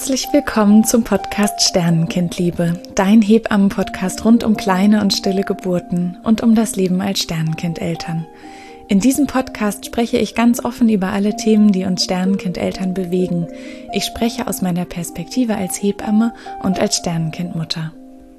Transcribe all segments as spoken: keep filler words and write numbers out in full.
Herzlich willkommen zum Podcast Sternenkindliebe, dein Hebammen-Podcast rund um kleine und stille Geburten und um das Leben als Sternenkindeltern. In diesem Podcast spreche ich ganz offen über alle Themen, die uns Sternenkindeltern bewegen. Ich spreche aus meiner Perspektive als Hebamme und als Sternenkindmutter.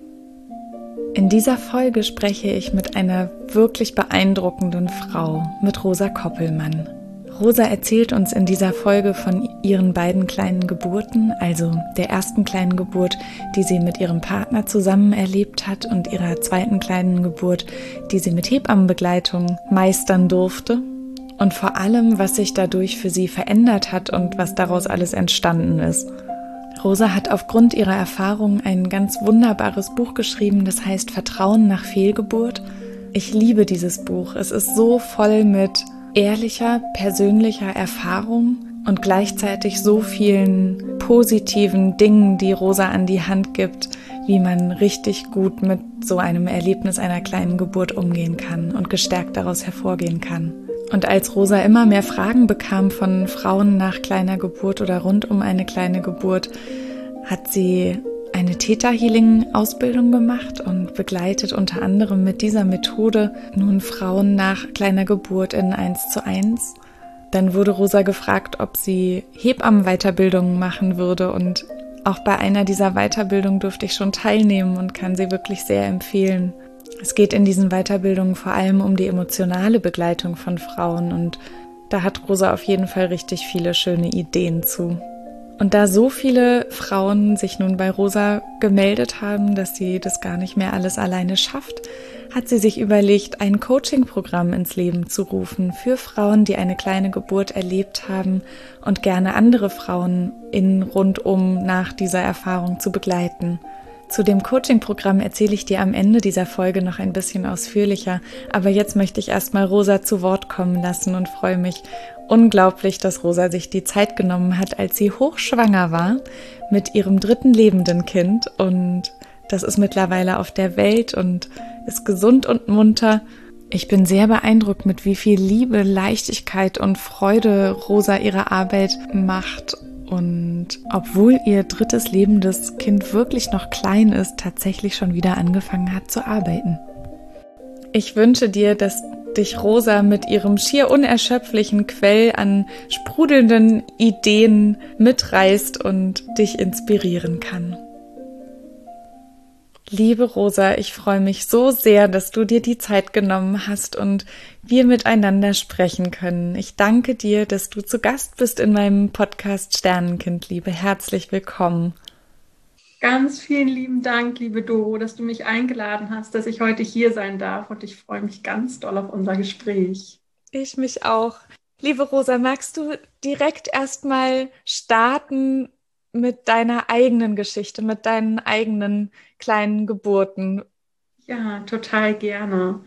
In dieser Folge spreche ich mit einer wirklich beeindruckenden Frau, mit Rosa Koppelmann. Rosa erzählt uns in dieser Folge von ihren beiden kleinen Geburten, also der ersten kleinen Geburt, die sie mit ihrem Partner zusammen erlebt hat, und ihrer zweiten kleinen Geburt, die sie mit Hebammenbegleitung meistern durfte, und vor allem, was sich dadurch für sie verändert hat und was daraus alles entstanden ist. Rosa hat aufgrund ihrer Erfahrungen ein ganz wunderbares Buch geschrieben, das heißt Vertrauen nach Fehlgeburt. Ich liebe dieses Buch. Es ist so voll mit ehrlicher, persönlicher Erfahrung und gleichzeitig so vielen positiven Dingen, die Rosa an die Hand gibt, wie man richtig gut mit so einem Erlebnis einer kleinen Geburt umgehen kann und gestärkt daraus hervorgehen kann. Und als Rosa immer mehr Fragen bekam von Frauen nach kleiner Geburt oder rund um eine kleine Geburt, hat sie eine Theta-Healing-Ausbildung gemacht und begleitet unter anderem mit dieser Methode nun Frauen nach kleiner Geburt in eins zu eins. Dann wurde Rosa gefragt, ob sie Hebammen-Weiterbildungen machen würde, und auch bei einer dieser Weiterbildungen durfte ich schon teilnehmen und kann sie wirklich sehr empfehlen. Es geht in diesen Weiterbildungen vor allem um die emotionale Begleitung von Frauen, und da hat Rosa auf jeden Fall richtig viele schöne Ideen zu. Und da so viele Frauen sich nun bei Rosa gemeldet haben, dass sie das gar nicht mehr alles alleine schafft, hat sie sich überlegt, ein Coaching-Programm ins Leben zu rufen für Frauen, die eine kleine Geburt erlebt haben und gerne andere Frauen in rundum nach dieser Erfahrung zu begleiten. Zu dem Coaching-Programm erzähle ich dir am Ende dieser Folge noch ein bisschen ausführlicher, aber jetzt möchte ich erstmal Rosa zu Wort kommen lassen und freue mich unglaublich, dass Rosa sich die Zeit genommen hat, als sie hochschwanger war mit ihrem dritten lebenden Kind, und das ist mittlerweile auf der Welt und ist gesund und munter. Ich bin sehr beeindruckt, mit wie viel Liebe, Leichtigkeit und Freude Rosa ihre Arbeit macht. Und obwohl ihr drittes lebendes Kind wirklich noch klein ist, tatsächlich schon wieder angefangen hat zu arbeiten. Ich wünsche dir, dass dich Rosa mit ihrem schier unerschöpflichen Quell an sprudelnden Ideen mitreißt und dich inspirieren kann. Liebe Rosa, ich freue mich so sehr, dass du dir die Zeit genommen hast und wir miteinander sprechen können. Ich danke dir, dass du zu Gast bist in meinem Podcast Sternenkindliebe. Herzlich willkommen. Ganz vielen lieben Dank, liebe Doro, dass du mich eingeladen hast, dass ich heute hier sein darf, und ich freue mich ganz doll auf unser Gespräch. Ich mich auch. Liebe Rosa, magst du direkt erstmal starten mit deiner eigenen Geschichte, mit deinen eigenen kleinen Geburten? Ja, total gerne.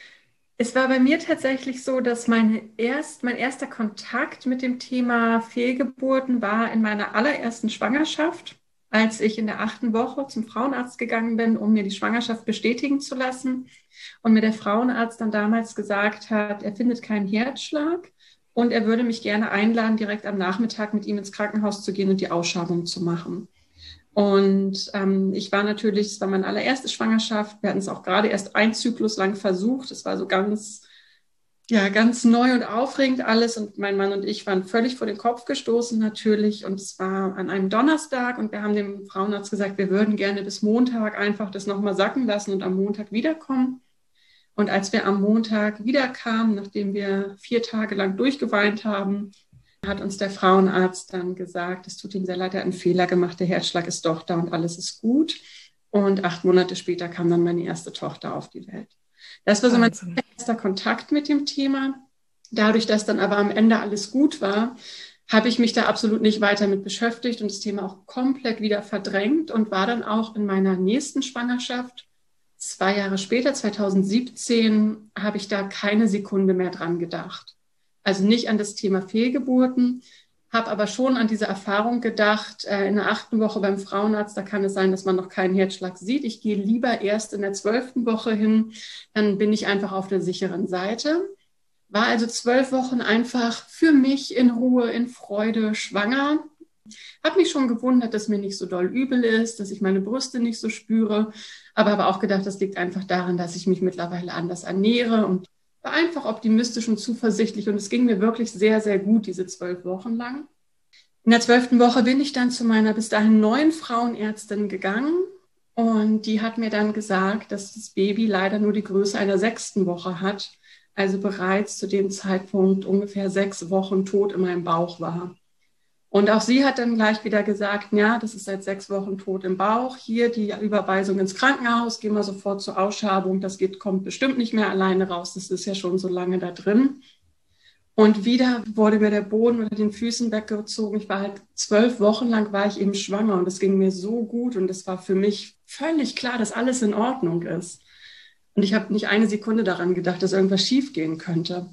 Es war bei mir tatsächlich so, dass meine erst, mein erster Kontakt mit dem Thema Fehlgeburten war in meiner allerersten Schwangerschaft, als ich in der achten Woche zum Frauenarzt gegangen bin, um mir die Schwangerschaft bestätigen zu lassen. Und mir der Frauenarzt dann damals gesagt hat, er findet keinen Herzschlag und er würde mich gerne einladen, direkt am Nachmittag mit ihm ins Krankenhaus zu gehen und die Ausschabung zu machen. Und ähm, ich war natürlich, es war meine allererste Schwangerschaft, wir hatten es auch gerade erst ein Zyklus lang versucht, es war so ganz, ja, ganz neu und aufregend alles, und mein Mann und ich waren völlig vor den Kopf gestoßen natürlich, und es war an einem Donnerstag und wir haben dem Frauenarzt gesagt, wir würden gerne bis Montag einfach das nochmal sacken lassen und am Montag wiederkommen. Und als wir am Montag wiederkamen, nachdem wir vier Tage lang durchgeweint haben, hat uns der Frauenarzt dann gesagt, es tut ihm sehr leid, er hat einen Fehler gemacht, der Herzschlag ist doch da und alles ist gut. Und acht Monate später kam dann meine erste Tochter auf die Welt. Das war so mein erster Kontakt mit dem Thema. Dadurch, dass dann aber am Ende alles gut war, habe ich mich da absolut nicht weiter mit beschäftigt und das Thema auch komplett wieder verdrängt und war dann auch in meiner nächsten Schwangerschaft, zwei Jahre später, zwanzig siebzehn, habe ich da keine Sekunde mehr dran gedacht. Also nicht an das Thema Fehlgeburten, habe aber schon an diese Erfahrung gedacht, äh, in der achten Woche beim Frauenarzt, da kann es sein, dass man noch keinen Herzschlag sieht. Ich gehe lieber erst in der zwölften Woche hin, dann bin ich einfach auf der sicheren Seite. War also zwölf Wochen einfach für mich in Ruhe, in Freude schwanger Habe mich schon gewundert, dass mir nicht so doll übel ist, dass ich meine Brüste nicht so spüre, aber habe auch gedacht, das liegt einfach daran, dass ich mich mittlerweile anders ernähre und war einfach optimistisch und zuversichtlich und es ging mir wirklich sehr, sehr gut, diese zwölf Wochen lang. In der zwölften Woche bin ich dann zu meiner bis dahin neuen Frauenärztin gegangen und die hat mir dann gesagt, dass das Baby leider nur die Größe einer sechsten Woche hat, also bereits zu dem Zeitpunkt ungefähr sechs Wochen tot in meinem Bauch war. Und auch sie hat dann gleich wieder gesagt, ja, das ist seit sechs Wochen tot im Bauch, hier die Überweisung ins Krankenhaus, gehen wir sofort zur Ausschabung, das geht, kommt bestimmt nicht mehr alleine raus, das ist ja schon so lange da drin. Und wieder wurde mir der Boden unter den Füßen weggezogen. Ich war halt zwölf Wochen lang war ich eben schwanger und es ging mir so gut und es war für mich völlig klar, dass alles in Ordnung ist. Und ich habe nicht eine Sekunde daran gedacht, dass irgendwas schiefgehen könnte.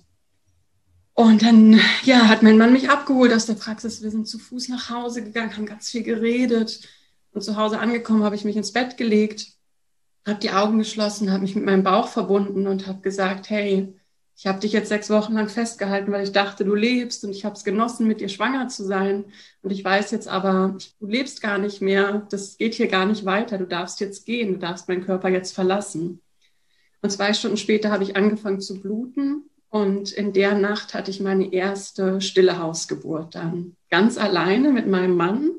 Und dann ja, hat mein Mann mich abgeholt aus der Praxis. Wir sind zu Fuß nach Hause gegangen, haben ganz viel geredet. Und zu Hause angekommen, habe ich mich ins Bett gelegt, habe die Augen geschlossen, habe mich mit meinem Bauch verbunden und habe gesagt, hey, ich habe dich jetzt sechs Wochen lang festgehalten, weil ich dachte, du lebst und ich habe es genossen, mit dir schwanger zu sein. Und ich weiß jetzt aber, du lebst gar nicht mehr, das geht hier gar nicht weiter, du darfst jetzt gehen, du darfst meinen Körper jetzt verlassen. Und zwei Stunden später habe ich angefangen zu bluten und in der Nacht hatte ich meine erste stille Hausgeburt dann. Ganz alleine mit meinem Mann.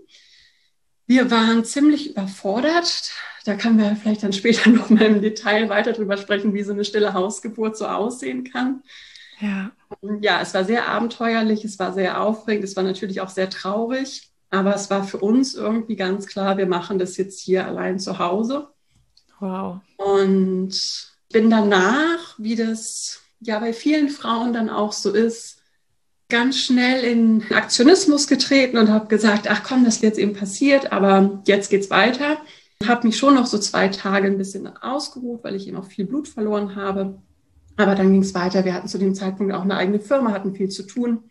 Wir waren ziemlich überfordert. Da können wir vielleicht dann später noch mal im Detail weiter drüber sprechen, wie so eine stille Hausgeburt so aussehen kann. Ja. Ja, es war sehr abenteuerlich, es war sehr aufregend, es war natürlich auch sehr traurig, aber es war für uns irgendwie ganz klar, wir machen das jetzt hier allein zu Hause. Wow. Und bin danach, wie das ja bei vielen Frauen dann auch so ist, ganz schnell in Aktionismus getreten und habe gesagt, ach komm, das ist jetzt eben passiert, aber jetzt geht's weiter. Habe mich schon noch so zwei Tage ein bisschen ausgeruht, weil ich eben auch viel Blut verloren habe. Aber dann ging es weiter. Wir hatten zu dem Zeitpunkt auch eine eigene Firma, hatten viel zu tun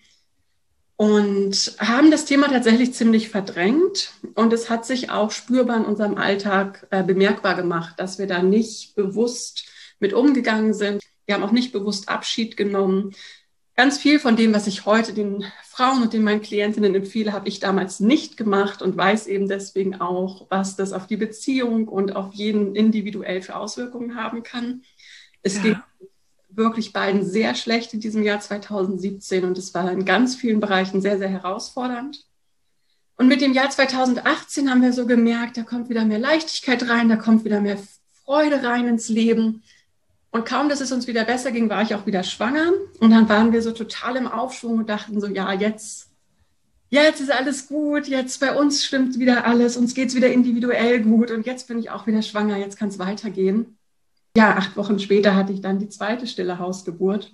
und haben das Thema tatsächlich ziemlich verdrängt. Und es hat sich auch spürbar in unserem Alltag äh, bemerkbar gemacht, dass wir da nicht bewusst mit umgegangen sind. Wir haben auch nicht bewusst Abschied genommen. Ganz viel von dem, was ich heute den Frauen und den meinen Klientinnen empfehle, habe ich damals nicht gemacht und weiß eben deswegen auch, was das auf die Beziehung und auf jeden individuell für Auswirkungen haben kann. Es ja. ging wirklich beiden sehr schlecht in diesem Jahr zweitausendsiebzehn und es war in ganz vielen Bereichen sehr, sehr herausfordernd. Und mit dem Jahr zweitausendachtzehn haben wir so gemerkt, da kommt wieder mehr Leichtigkeit rein, da kommt wieder mehr Freude rein ins Leben. Und kaum, dass es uns wieder besser ging, war ich auch wieder schwanger. Und dann waren wir so total im Aufschwung und dachten so, ja, jetzt, jetzt ist alles gut, jetzt bei uns stimmt wieder alles, uns geht es wieder individuell gut und jetzt bin ich auch wieder schwanger, jetzt kann es weitergehen. Ja, acht Wochen später hatte ich dann die zweite stille Hausgeburt.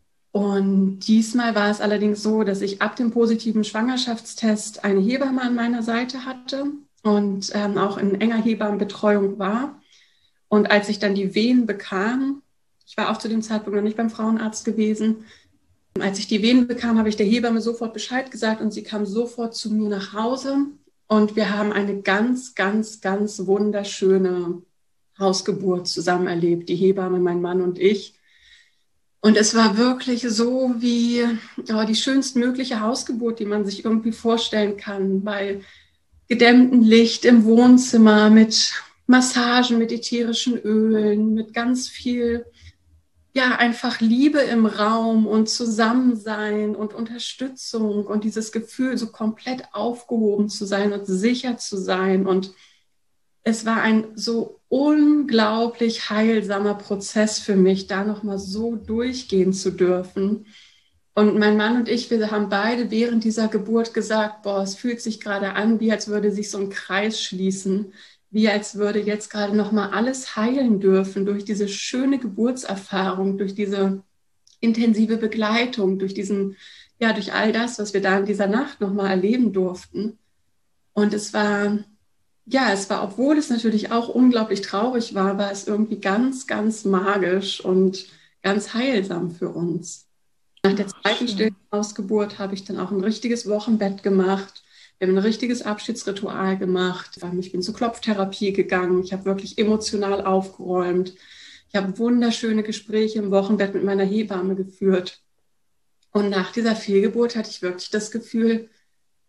Und diesmal war es allerdings so, dass ich ab dem positiven Schwangerschaftstest eine Hebamme an meiner Seite hatte und ähm, auch in enger Hebammenbetreuung war. Und als ich dann die Wehen bekam, ich war auch zu dem Zeitpunkt noch nicht beim Frauenarzt gewesen, als ich die Wehen bekam, habe ich der Hebamme sofort Bescheid gesagt und sie kam sofort zu mir nach Hause. Und wir haben eine ganz, ganz, ganz wunderschöne Hausgeburt zusammen erlebt, die Hebamme, mein Mann und ich. Und es war wirklich so wie oh, die schönstmögliche Hausgeburt, die man sich irgendwie vorstellen kann, bei gedämmtem Licht im Wohnzimmer mit Massagen, mit ätherischen Ölen, mit ganz viel, ja, einfach Liebe im Raum und Zusammensein und Unterstützung und dieses Gefühl, so komplett aufgehoben zu sein und sicher zu sein. Und es war ein so unglaublich heilsamer Prozess für mich, da nochmal so durchgehen zu dürfen. Und mein Mann und ich, wir haben beide während dieser Geburt gesagt, boah, es fühlt sich gerade an, wie als würde sich so ein Kreis schließen, wie als würde jetzt gerade nochmal alles heilen dürfen durch diese schöne Geburtserfahrung, durch diese intensive Begleitung, durch diesen, ja, durch all das, was wir da in dieser Nacht nochmal erleben durften. Und es war, ja, es war, obwohl es natürlich auch unglaublich traurig war, war es irgendwie ganz, ganz magisch und ganz heilsam für uns. Nach der zweiten stillen Hausgeburt habe ich dann auch ein richtiges Wochenbett gemacht. Wir haben ein richtiges Abschiedsritual gemacht. Ich bin zur Klopftherapie gegangen. Ich habe wirklich emotional aufgeräumt. Ich habe wunderschöne Gespräche im Wochenbett mit meiner Hebamme geführt. Und nach dieser Fehlgeburt hatte ich wirklich das Gefühl,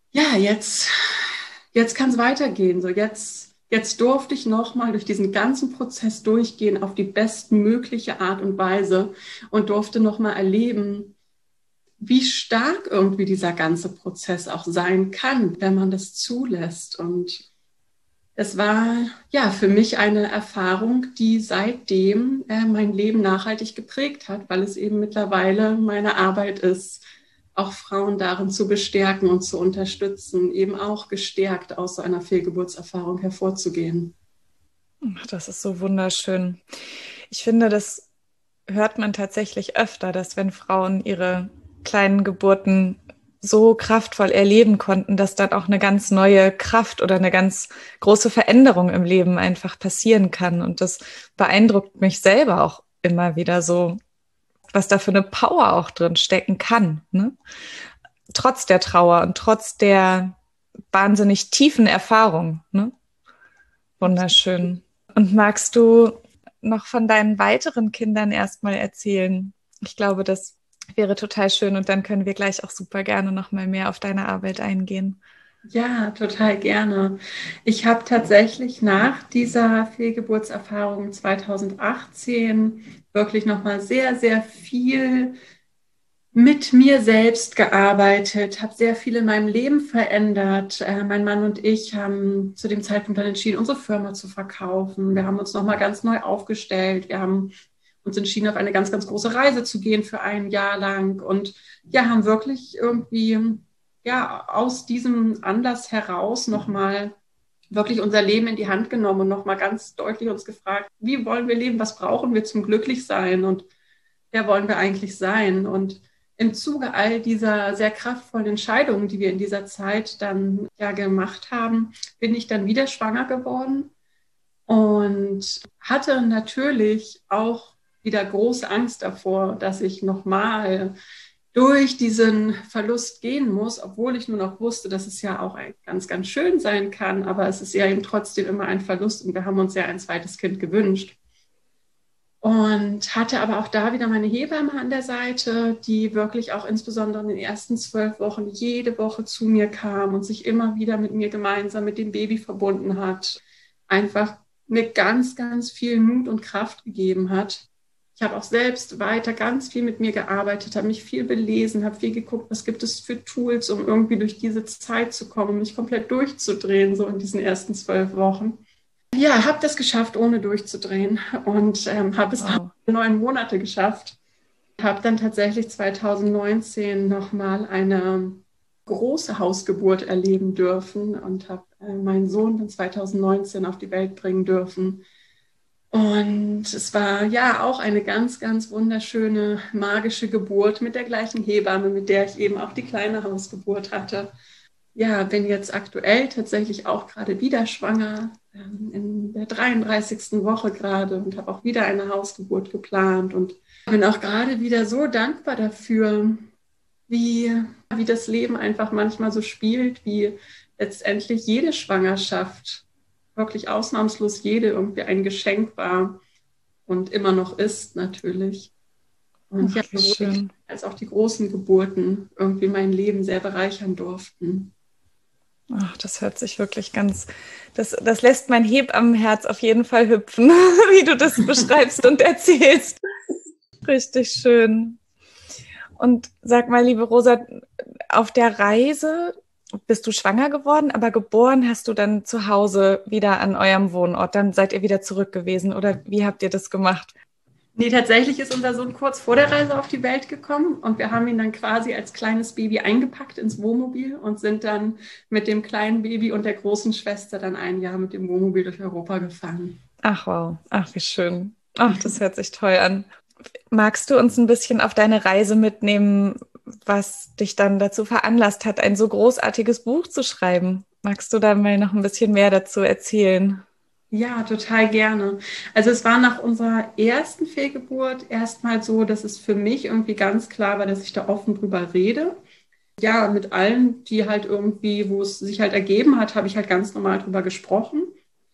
ja, jetzt, jetzt kann es weitergehen. So jetzt, jetzt durfte ich nochmal durch diesen ganzen Prozess durchgehen auf die bestmögliche Art und Weise und durfte nochmal erleben, wie stark irgendwie dieser ganze Prozess auch sein kann, wenn man das zulässt. Und es war ja für mich eine Erfahrung, die seitdem äh, mein Leben nachhaltig geprägt hat, weil es eben mittlerweile meine Arbeit ist, auch Frauen darin zu bestärken und zu unterstützen, eben auch gestärkt aus so einer Fehlgeburtserfahrung hervorzugehen. Ach, das ist so wunderschön. Ich finde, das hört man tatsächlich öfter, dass wenn Frauen ihre kleinen Geburten so kraftvoll erleben konnten, dass dann auch eine ganz neue Kraft oder eine ganz große Veränderung im Leben einfach passieren kann. Und das beeindruckt mich selber auch immer wieder so, was da für eine Power auch drin stecken kann, ne? Trotz der Trauer und trotz der wahnsinnig tiefen Erfahrung, ne? Wunderschön. Und magst du noch von deinen weiteren Kindern erstmal erzählen? Ich glaube, das wäre total schön und dann können wir gleich auch super gerne noch mal mehr auf deine Arbeit eingehen. Ja, total gerne. Ich habe tatsächlich nach dieser Fehlgeburtserfahrung zweitausendachtzehn wirklich nochmal sehr, sehr viel mit mir selbst gearbeitet, habe sehr viel in meinem Leben verändert. Äh, mein Mann und ich haben zu dem Zeitpunkt dann entschieden, unsere Firma zu verkaufen. Wir haben uns nochmal ganz neu aufgestellt. Wir haben uns entschieden, auf eine ganz, ganz große Reise zu gehen für ein Jahr lang und ja, haben wirklich irgendwie ja aus diesem Anlass heraus nochmal wirklich unser Leben in die Hand genommen und nochmal ganz deutlich uns gefragt, wie wollen wir leben, was brauchen wir zum Glücklichsein und wer wollen wir eigentlich sein? Und im Zuge all dieser sehr kraftvollen Entscheidungen, die wir in dieser Zeit dann ja gemacht haben, bin ich dann wieder schwanger geworden und hatte natürlich auch wieder große Angst davor, dass ich nochmal durch diesen Verlust gehen muss, obwohl ich nun auch wusste, dass es ja auch ganz, ganz schön sein kann, aber es ist ja eben trotzdem immer ein Verlust und wir haben uns ja ein zweites Kind gewünscht. Und hatte aber auch da wieder meine Hebamme an der Seite, die wirklich auch insbesondere in den ersten zwölf Wochen jede Woche zu mir kam und sich immer wieder mit mir gemeinsam mit dem Baby verbunden hat. Einfach mir ganz, ganz viel Mut und Kraft gegeben hat. Ich habe auch selbst weiter ganz viel mit mir gearbeitet, habe mich viel belesen, habe viel geguckt, was gibt es für Tools, um irgendwie durch diese Zeit zu kommen, um mich komplett durchzudrehen, so in diesen ersten zwölf Wochen. Ja, habe das geschafft, ohne durchzudrehen und ähm, habe es Wow. neun Monate geschafft. Habe dann tatsächlich zweitausendneunzehn nochmal eine große Hausgeburt erleben dürfen und habe äh, meinen Sohn dann zweitausendneunzehn auf die Welt bringen dürfen. Und es war ja auch eine ganz, ganz wunderschöne, magische Geburt mit der gleichen Hebamme, mit der ich eben auch die kleine Hausgeburt hatte. Ja, bin jetzt aktuell tatsächlich auch gerade wieder schwanger, ähm, in der dreiunddreißigsten Woche gerade und habe auch wieder eine Hausgeburt geplant und bin auch gerade wieder so dankbar dafür, wie, wie das Leben einfach manchmal so spielt, wie letztendlich jede Schwangerschaft, wirklich ausnahmslos jede irgendwie ein Geschenk war und immer noch ist natürlich. Und Ach, ja, wie sowohl die kleinen schön. als auch die großen Geburten irgendwie mein Leben sehr bereichern durften. Ach, das hört sich wirklich ganz, das, das lässt mein Hebammenherz auf jeden Fall hüpfen, wie du das beschreibst und erzählst. Richtig schön. Und sag mal, liebe Rosa, auf der Reise bist du schwanger geworden, aber geboren hast du dann zu Hause wieder an eurem Wohnort. Dann seid ihr wieder zurück gewesen oder wie habt ihr das gemacht? Nee, tatsächlich ist unser Sohn kurz vor der Reise auf die Welt gekommen und wir haben ihn dann quasi als kleines Baby eingepackt ins Wohnmobil und sind dann mit dem kleinen Baby und der großen Schwester dann ein Jahr mit dem Wohnmobil durch Europa gefahren. Ach wow, ach wie schön. Ach, das hört sich toll an. Magst du uns ein bisschen auf deine Reise mitnehmen, was dich dann dazu veranlasst hat, ein so großartiges Buch zu schreiben? Magst du da mal noch ein bisschen mehr dazu erzählen? Ja, total gerne. Also es war nach unserer ersten Fehlgeburt erstmal so, dass es für mich irgendwie ganz klar war, dass ich da offen drüber rede. Ja, mit allen, die halt irgendwie, wo es sich halt ergeben hat, habe ich halt ganz normal drüber gesprochen.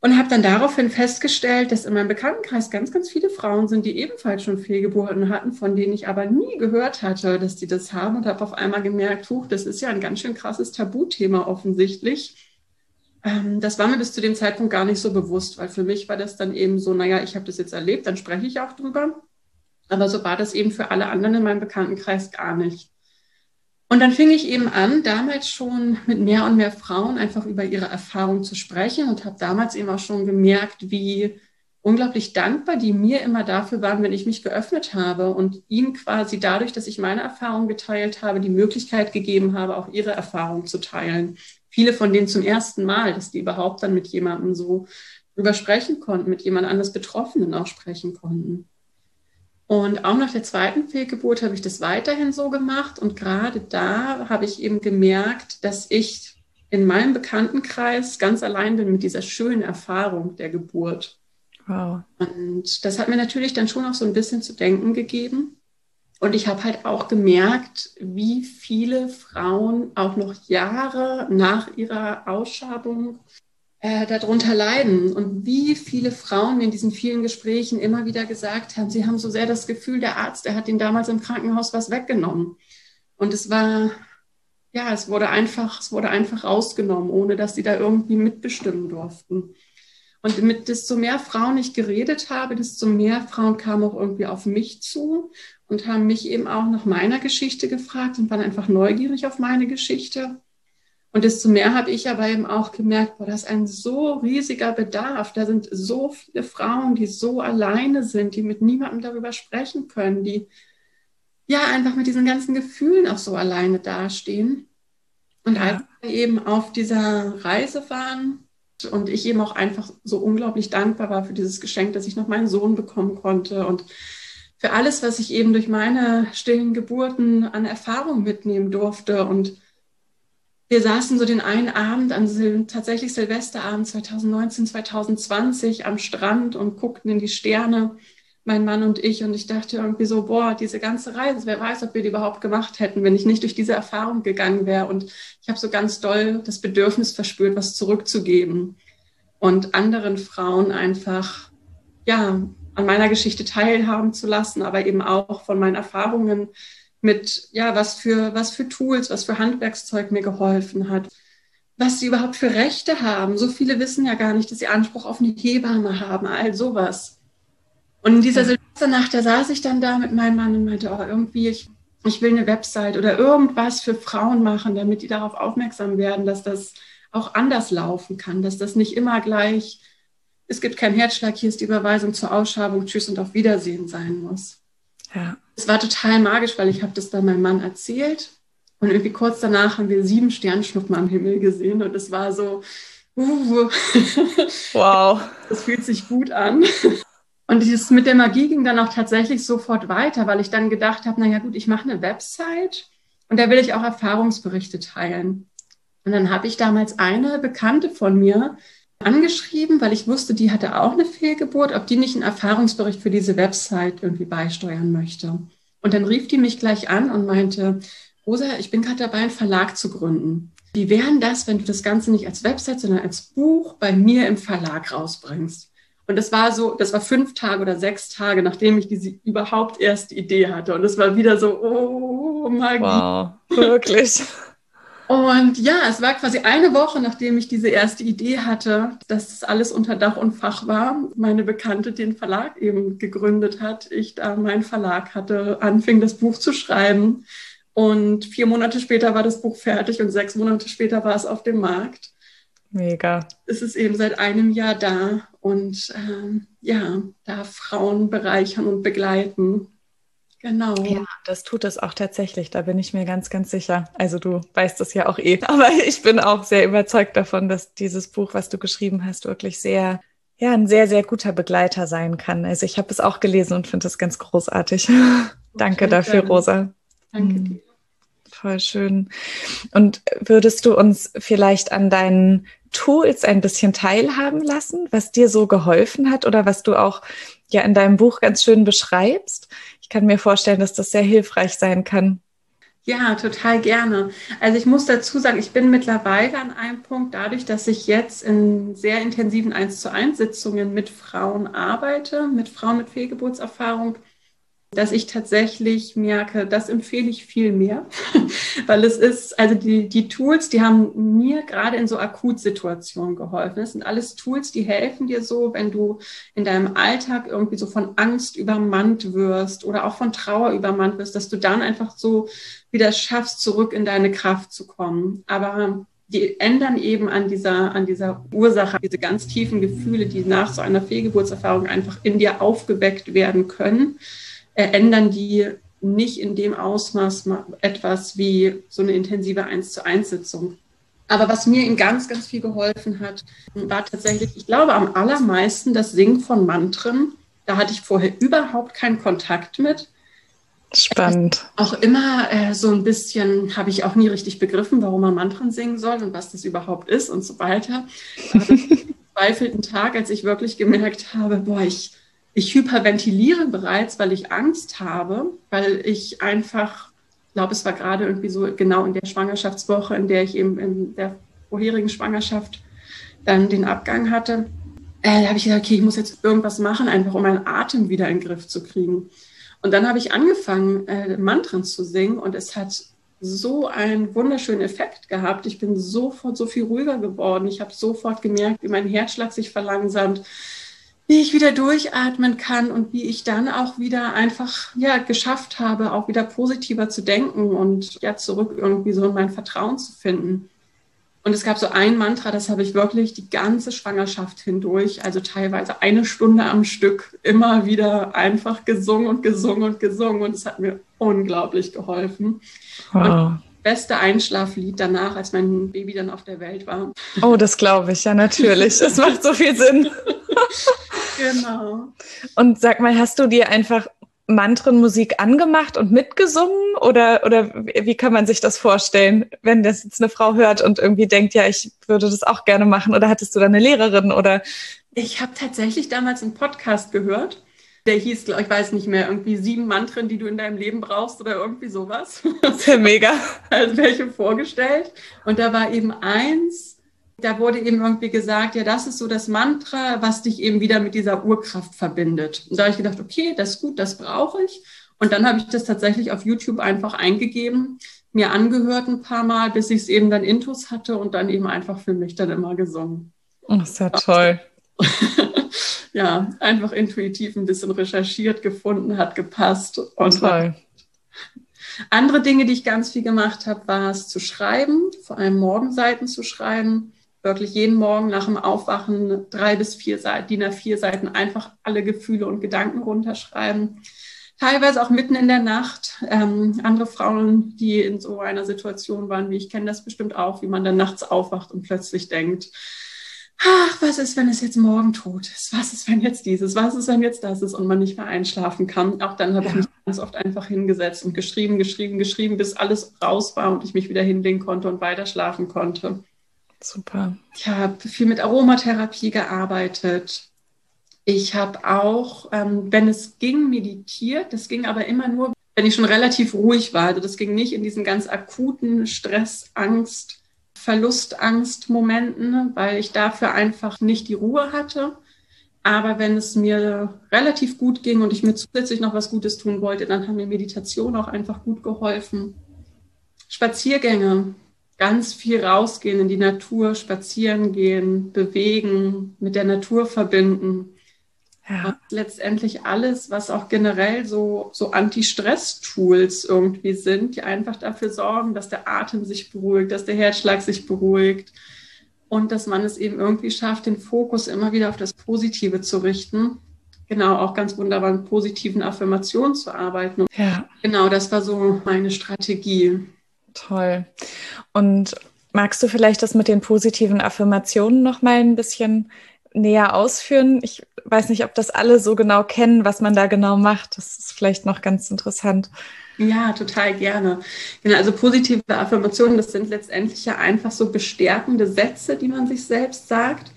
Und habe dann daraufhin festgestellt, dass in meinem Bekanntenkreis ganz, ganz viele Frauen sind, die ebenfalls schon Fehlgeburten hatten, von denen ich aber nie gehört hatte, dass die das haben. Und habe auf einmal gemerkt, huch, das ist ja ein ganz schön krasses Tabuthema offensichtlich. Ähm, das war mir bis zu dem Zeitpunkt gar nicht so bewusst, weil für mich war das dann eben so, naja, ich habe das jetzt erlebt, dann spreche ich auch drüber. Aber so war das eben für alle anderen in meinem Bekanntenkreis gar nicht. Und dann fing ich eben an, damals schon mit mehr und mehr Frauen einfach über ihre Erfahrung zu sprechen und habe damals eben auch schon gemerkt, wie unglaublich dankbar die mir immer dafür waren, wenn ich mich geöffnet habe und ihnen quasi dadurch, dass ich meine Erfahrung geteilt habe, die Möglichkeit gegeben habe, auch ihre Erfahrung zu teilen. Viele von denen zum ersten Mal, dass die überhaupt dann mit jemandem so drüber sprechen konnten, mit jemand anders Betroffenen auch sprechen konnten. Und auch nach der zweiten Fehlgeburt habe ich das weiterhin so gemacht. Und gerade da habe ich eben gemerkt, dass ich in meinem Bekanntenkreis ganz allein bin mit dieser schönen Erfahrung der Geburt. Wow. Und das hat mir natürlich dann schon auch so ein bisschen zu denken gegeben. Und ich habe halt auch gemerkt, wie viele Frauen auch noch Jahre nach ihrer Ausschabung Äh, darunter leiden und wie viele Frauen in diesen vielen Gesprächen immer wieder gesagt haben, sie haben so sehr das Gefühl, der Arzt, der hat ihnen damals im Krankenhaus was weggenommen. Und es war, ja, es wurde einfach, es wurde einfach rausgenommen, ohne dass sie da irgendwie mitbestimmen durften. Und mit desto mehr Frauen ich geredet habe, desto mehr Frauen kamen auch irgendwie auf mich zu und haben mich eben auch nach meiner Geschichte gefragt und waren einfach neugierig auf meine Geschichte. Und desto mehr habe ich aber eben auch gemerkt, boah, das ist ein so riesiger Bedarf. Da sind so viele Frauen, die so alleine sind, die mit niemandem darüber sprechen können, die ja einfach mit diesen ganzen Gefühlen auch so alleine dastehen. Und Ja. als wir eben auf dieser Reise waren und ich eben auch einfach so unglaublich dankbar war für dieses Geschenk, dass ich noch meinen Sohn bekommen konnte und für alles, was ich eben durch meine stillen Geburten an Erfahrung mitnehmen durfte. Und wir saßen so den einen Abend, an Sil- tatsächlich Silvesterabend zweitausendneunzehn, zweitausendzwanzig am Strand und guckten in die Sterne, mein Mann und ich. Und ich dachte irgendwie so, boah, diese ganze Reise, wer weiß, ob wir die überhaupt gemacht hätten, wenn ich nicht durch diese Erfahrung gegangen wäre. Und ich habe so ganz doll das Bedürfnis verspürt, was zurückzugeben und anderen Frauen einfach, ja, an meiner Geschichte teilhaben zu lassen, aber eben auch von meinen Erfahrungen mit, ja, was für, was für Tools, was für Handwerkszeug mir geholfen hat, was sie überhaupt für Rechte haben. So viele wissen ja gar nicht, dass sie Anspruch auf eine Hebamme haben, all sowas. Und in dieser Silvesternacht, da saß ich dann da mit meinem Mann und meinte, oh, irgendwie, ich, ich will eine Website oder irgendwas für Frauen machen, damit die darauf aufmerksam werden, dass das auch anders laufen kann, dass das nicht immer gleich, es gibt keinen Herzschlag, hier ist die Überweisung zur Ausschabung, tschüss und auf Wiedersehen sein muss. Ja. Es war total magisch, weil ich habe das dann meinem Mann erzählt und irgendwie kurz danach haben wir sieben Sternschnuppen am Himmel gesehen und es war so, uh, Wow. das fühlt sich gut an. Und dieses mit der Magie ging dann auch tatsächlich sofort weiter, weil ich dann gedacht habe, naja gut, ich mache eine Website und da will ich auch Erfahrungsberichte teilen. Und dann habe ich damals eine Bekannte von mir angeschrieben, weil ich wusste, die hatte auch eine Fehlgeburt, ob die nicht einen Erfahrungsbericht für diese Website irgendwie beisteuern möchte. Und dann rief die mich gleich an und meinte, Rosa, ich bin gerade dabei, einen Verlag zu gründen. Wie wären das, wenn du das Ganze nicht als Website, sondern als Buch bei mir im Verlag rausbringst? Und das war so, das war fünf Tage oder sechs Tage, nachdem ich diese überhaupt erste Idee hatte. Und es war wieder so, oh, Magie. Wow, wirklich. Und ja, es war quasi eine Woche, nachdem ich diese erste Idee hatte, dass das alles unter Dach und Fach war. Meine Bekannte den Verlag eben gegründet hat. Ich da meinen Verlag hatte, anfing das Buch zu schreiben. Und vier Monate später war das Buch fertig und sechs Monate später war es auf dem Markt. Mega. Es ist eben seit einem Jahr da und ähm, ja, darf Frauen bereichern und begleiten. Genau. Ja, das tut es auch tatsächlich, da bin ich mir ganz, ganz sicher. Also du weißt es ja auch eh, aber ich bin auch sehr überzeugt davon, dass dieses Buch, was du geschrieben hast, wirklich sehr, ja, ein sehr, sehr guter Begleiter sein kann. Also ich habe es auch gelesen und finde es ganz großartig. Danke dafür, gerne. Rosa. Danke dir. Voll schön. Und würdest du uns vielleicht an deinen Tools ein bisschen teilhaben lassen, was dir so geholfen hat oder was du auch ja in deinem Buch ganz schön beschreibst? Ich kann mir vorstellen, dass das sehr hilfreich sein kann. Ja, total gerne. Also ich muss dazu sagen, ich bin mittlerweile an einem Punkt, dadurch, dass ich jetzt in sehr intensiven eins zu eins Sitzungen mit Frauen arbeite, mit Frauen mit Fehlgeburtserfahrung, dass ich tatsächlich merke, das empfehle ich viel mehr, weil es ist, also die, die Tools, die haben mir gerade in so Akutsituationen geholfen. Das sind alles Tools, die helfen dir so, wenn du in deinem Alltag irgendwie so von Angst übermannt wirst oder auch von Trauer übermannt wirst, dass du dann einfach so wieder schaffst, zurück in deine Kraft zu kommen. Aber die ändern eben an dieser, an dieser Ursache, diese ganz tiefen Gefühle, die nach so einer Fehlgeburtserfahrung einfach in dir aufgeweckt werden können, ändern die nicht in dem Ausmaß etwas wie so eine intensive eins zu eins Sitzung. Aber was mir ihm ganz, ganz viel geholfen hat, war tatsächlich, ich glaube, am allermeisten das Singen von Mantren. Da hatte ich vorher überhaupt keinen Kontakt mit. Spannend. Auch immer äh, so ein bisschen, habe ich auch nie richtig begriffen, warum man Mantren singen soll und was das überhaupt ist und so weiter. Aber das verzweifelte einen Tag, als ich wirklich gemerkt habe, boah, ich, ich hyperventiliere bereits, weil ich Angst habe, weil ich einfach, ich glaube, es war gerade irgendwie so genau in der Schwangerschaftswoche, in der ich eben in der vorherigen Schwangerschaft dann den Abgang hatte, äh, da habe ich gesagt, okay, ich muss jetzt irgendwas machen, einfach um meinen Atem wieder in den Griff zu kriegen. Und dann habe ich angefangen, äh, Mantren zu singen und es hat so einen wunderschönen Effekt gehabt. Ich bin sofort so viel ruhiger geworden. Ich habe sofort gemerkt, wie mein Herzschlag sich verlangsamt, wie ich wieder durchatmen kann und wie ich dann auch wieder einfach ja geschafft habe, auch wieder positiver zu denken und ja zurück irgendwie so in mein Vertrauen zu finden. Und es gab so ein Mantra, das habe ich wirklich die ganze Schwangerschaft hindurch, also teilweise eine Stunde am Stück, immer wieder einfach gesungen und gesungen und gesungen. Und es hat mir unglaublich geholfen. Wow. Und das beste Einschlaflied danach, als mein Baby dann auf der Welt war. Oh, das glaube ich, ja, natürlich. Das macht so viel Sinn. Genau. Und sag mal, hast du dir einfach Mantrenmusik angemacht und mitgesungen oder, oder wie kann man sich das vorstellen, wenn das jetzt eine Frau hört und irgendwie denkt, ja, ich würde das auch gerne machen, oder hattest du da eine Lehrerin oder? Ich habe tatsächlich damals einen Podcast gehört, der hieß, glaube ich, weiß nicht mehr, irgendwie sieben Mantren, die du in deinem Leben brauchst oder irgendwie sowas. Das ist ja mega. Also welche vorgestellt und da war eben eins, da wurde eben irgendwie gesagt, ja, das ist so das Mantra, was dich eben wieder mit dieser Urkraft verbindet. Und da habe ich gedacht, okay, das ist gut, das brauche ich. Und dann habe ich das tatsächlich auf YouTube einfach eingegeben, mir angehört ein paar Mal, bis ich es eben dann intus hatte und dann eben einfach für mich dann immer gesungen. Oh, ist ja toll. Ja, einfach intuitiv ein bisschen recherchiert, gefunden, hat gepasst. Und toll. Andere Dinge, die ich ganz viel gemacht habe, war es zu schreiben, vor allem Morgenseiten zu schreiben. Wirklich jeden Morgen nach dem Aufwachen drei bis vier Seiten, D I N A vier Seiten, einfach alle Gefühle und Gedanken runterschreiben. Teilweise auch mitten in der Nacht. Ähm, andere Frauen, die in so einer Situation waren wie ich, kennen das bestimmt auch, wie man dann nachts aufwacht und plötzlich denkt, ach, was ist, wenn es jetzt morgen tot ist? Was ist, wenn jetzt dieses? Was ist, wenn jetzt das ist? Und man nicht mehr einschlafen kann. Auch dann habe ja. ich mich ganz oft einfach hingesetzt und geschrieben, geschrieben, geschrieben, bis alles raus war und ich mich wieder hinlegen konnte und weiter schlafen konnte. Super. Ich habe viel mit Aromatherapie gearbeitet. Ich habe auch, ähm, wenn es ging, meditiert. Das ging aber immer nur, wenn ich schon relativ ruhig war. Also das ging nicht in diesen ganz akuten Stress, Angst, Verlustangst-Momenten, weil ich dafür einfach nicht die Ruhe hatte. Aber wenn es mir relativ gut ging und ich mir zusätzlich noch was Gutes tun wollte, dann haben mir Meditation auch einfach gut geholfen. Spaziergänge, ganz viel rausgehen in die Natur, spazieren gehen, bewegen, mit der Natur verbinden. Ja. Und letztendlich alles, was auch generell so, so Anti-Stress-Tools irgendwie sind, die einfach dafür sorgen, dass der Atem sich beruhigt, dass der Herzschlag sich beruhigt und dass man es eben irgendwie schafft, den Fokus immer wieder auf das Positive zu richten. Genau, auch ganz wunderbar mit positiven Affirmationen zu arbeiten. Ja. Genau, das war so meine Strategie. Toll. Und magst du vielleicht das mit den positiven Affirmationen noch mal ein bisschen näher ausführen? Ich weiß nicht, ob das alle so genau kennen, was man da genau macht. Das ist vielleicht noch ganz interessant. Ja, total gerne. Genau, also positive Affirmationen, das sind letztendlich ja einfach so bestärkende Sätze, die man sich selbst sagt.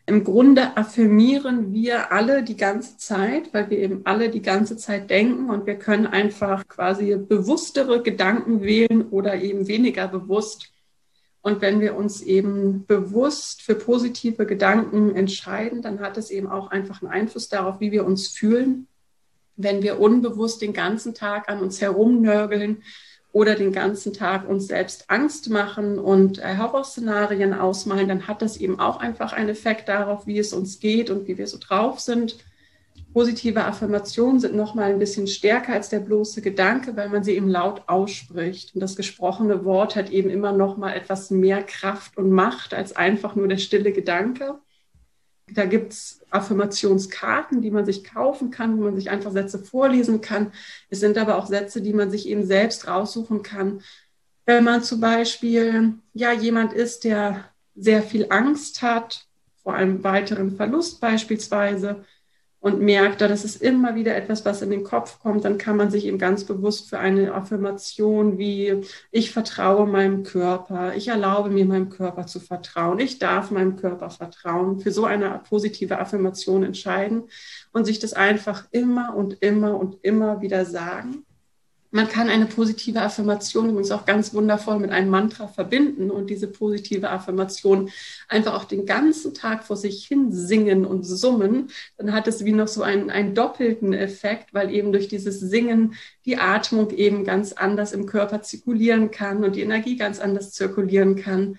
Im Grunde affirmieren wir alle die ganze Zeit, weil wir eben alle die ganze Zeit denken und wir können einfach quasi bewusstere Gedanken wählen oder eben weniger bewusst. Und wenn wir uns eben bewusst für positive Gedanken entscheiden, dann hat es eben auch einfach einen Einfluss darauf, wie wir uns fühlen. Wenn wir unbewusst den ganzen Tag an uns herumnörgeln oder den ganzen Tag uns selbst Angst machen und äh, Horrorszenarien ausmalen, dann hat das eben auch einfach einen Effekt darauf, wie es uns geht und wie wir so drauf sind. Positive Affirmationen sind nochmal ein bisschen stärker als der bloße Gedanke, weil man sie eben laut ausspricht. Und das gesprochene Wort hat eben immer nochmal etwas mehr Kraft und Macht als einfach nur der stille Gedanke. Da gibt es Affirmationskarten, die man sich kaufen kann, wo man sich einfach Sätze vorlesen kann. Es sind aber auch Sätze, die man sich eben selbst raussuchen kann. Wenn man zum Beispiel ja, jemand ist, der sehr viel Angst hat, vor einem weiteren Verlust beispielsweise, und merkt, das ist immer wieder etwas, was in den Kopf kommt, dann kann man sich eben ganz bewusst für eine Affirmation wie ich vertraue meinem Körper, ich erlaube mir, meinem Körper zu vertrauen, ich darf meinem Körper vertrauen, für so eine positive Affirmation entscheiden und sich das einfach immer und immer und immer wieder sagen. Man kann eine positive Affirmation übrigens auch ganz wundervoll mit einem Mantra verbinden und diese positive Affirmation einfach auch den ganzen Tag vor sich hin singen und summen. Dann hat es wie noch so einen, einen doppelten Effekt, weil eben durch dieses Singen die Atmung eben ganz anders im Körper zirkulieren kann und die Energie ganz anders zirkulieren kann.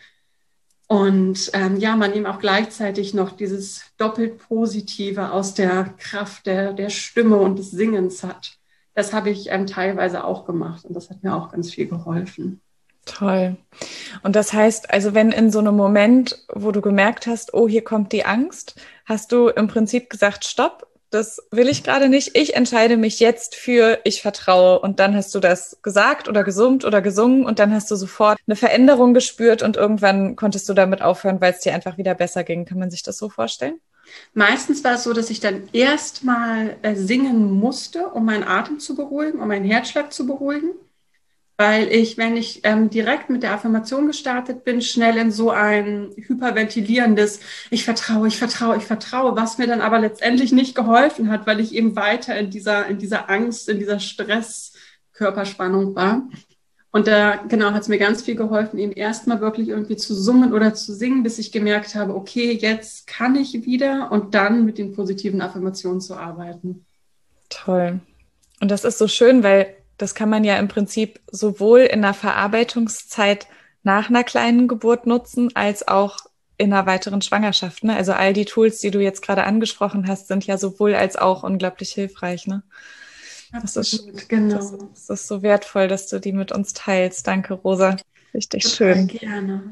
Und ähm, ja, man eben auch gleichzeitig noch dieses doppelt Positive aus der Kraft der, der Stimme und des Singens hat. Das habe ich ähm, teilweise auch gemacht und das hat mir auch ganz viel geholfen. Toll. Und das heißt, also wenn in so einem Moment, wo du gemerkt hast, oh, hier kommt die Angst, hast du im Prinzip gesagt, stopp, das will ich gerade nicht. Ich entscheide mich jetzt für, ich vertraue. Und dann hast du das gesagt oder gesummt oder gesungen und dann hast du sofort eine Veränderung gespürt und irgendwann konntest du damit aufhören, weil es dir einfach wieder besser ging. Kann man sich das so vorstellen? Meistens war es so, dass ich dann erstmal äh, singen musste, um meinen Atem zu beruhigen, um meinen Herzschlag zu beruhigen, weil ich, wenn ich ähm, direkt mit der Affirmation gestartet bin, schnell in so ein hyperventilierendes ich vertraue, ich vertraue, ich vertraue, was mir dann aber letztendlich nicht geholfen hat, weil ich eben weiter in dieser, in dieser Angst, in dieser Stress-Körperspannung war. Und da, genau, hat es mir ganz viel geholfen, eben erstmal wirklich irgendwie zu summen oder zu singen, bis ich gemerkt habe, okay, jetzt kann ich wieder und dann mit den positiven Affirmationen zu arbeiten. Toll. Und das ist so schön, weil das kann man ja im Prinzip sowohl in der Verarbeitungszeit nach einer kleinen Geburt nutzen, als auch in einer weiteren Schwangerschaft. Ne? Also all die Tools, die du jetzt gerade angesprochen hast, sind ja sowohl als auch unglaublich hilfreich. Ne? Das Absolut, ist, genau. Das, das ist so wertvoll, dass du die mit uns teilst. Danke, Rosa. Richtig Total schön. Gerne.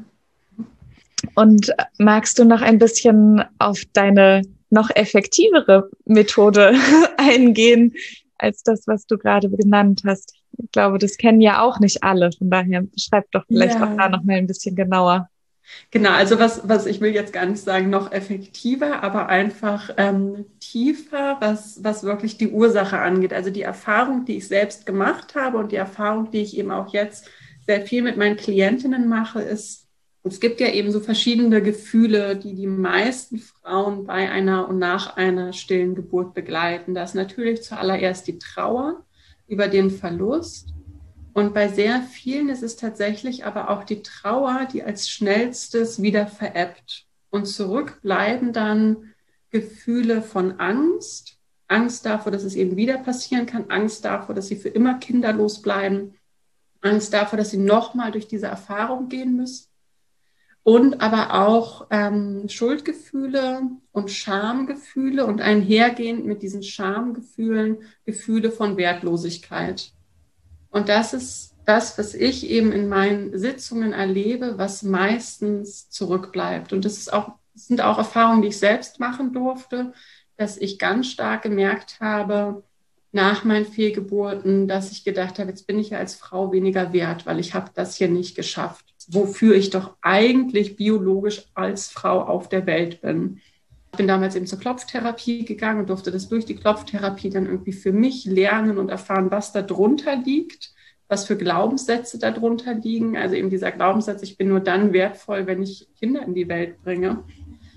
Und magst du noch ein bisschen auf deine noch effektivere Methode eingehen, als das, was du gerade genannt hast? Ich glaube, das kennen ja auch nicht alle. Von daher beschreib doch vielleicht Ja. auch da noch mal ein bisschen genauer. Genau, also was, was ich will jetzt gar nicht sagen, noch effektiver, aber einfach ähm, tiefer, was, was wirklich die Ursache angeht. Also die Erfahrung, die ich selbst gemacht habe und die Erfahrung, die ich eben auch jetzt sehr viel mit meinen Klientinnen mache, ist, es gibt ja eben so verschiedene Gefühle, die die meisten Frauen bei einer und nach einer stillen Geburt begleiten. Da ist natürlich zuallererst die Trauer über den Verlust. Und bei sehr vielen ist es tatsächlich aber auch die Trauer, die als schnellstes wieder verebbt. Und zurück bleiben dann Gefühle von Angst, Angst davor, dass es eben wieder passieren kann, Angst davor, dass sie für immer kinderlos bleiben, Angst davor, dass sie nochmal durch diese Erfahrung gehen müssen. Und aber auch ähm, Schuldgefühle und Schamgefühle und einhergehend mit diesen Schamgefühlen Gefühle von Wertlosigkeit. Und das ist das, was ich eben in meinen Sitzungen erlebe, was meistens zurückbleibt. Und das ist auch, das sind auch Erfahrungen, die ich selbst machen durfte, dass ich ganz stark gemerkt habe, nach meinen Fehlgeburten, dass ich gedacht habe, jetzt bin ich ja als Frau weniger wert, weil ich habe das hier nicht geschafft, wofür ich doch eigentlich biologisch als Frau auf der Welt bin. Ich bin damals eben zur Klopftherapie gegangen und durfte das durch die Klopftherapie dann irgendwie für mich lernen und erfahren, was da drunter liegt, was für Glaubenssätze da drunter liegen. Also eben dieser Glaubenssatz, ich bin nur dann wertvoll, wenn ich Kinder in die Welt bringe.